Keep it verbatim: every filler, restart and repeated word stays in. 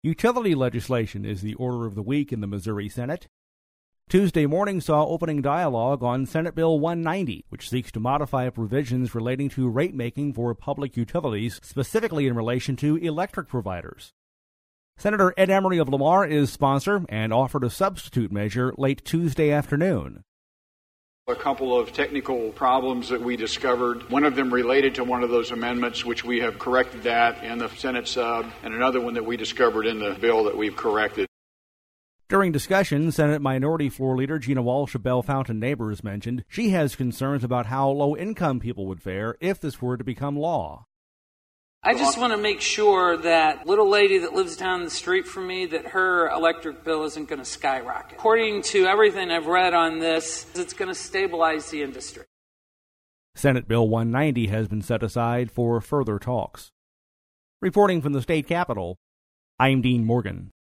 Utility legislation is the order of the week in the Missouri Senate. Tuesday morning saw opening dialogue on Senate Bill one ninety, which seeks to modify provisions relating to rate making for public utilities, specifically in relation to electric providers. Senator Ed Emery of Lamar is sponsor and offered a substitute measure late Tuesday afternoon. A couple of technical problems that we discovered. One of them related to one of those amendments, which we have corrected that in the Senate sub, and another one that we discovered in the bill that we've corrected. During discussion, Senate Minority Floor Leader Gina Walsh of Bell Fountain Neighbors mentioned she has concerns about how low-income people would fare if this were to become law. I just want to make sure that little lady that lives down the street from me, that her electric bill isn't going to skyrocket. According to everything I've read on this, it's going to stabilize the industry. Senate Bill one ninety has been set aside for further talks. Reporting from the state capitol, I'm Dean Morgan.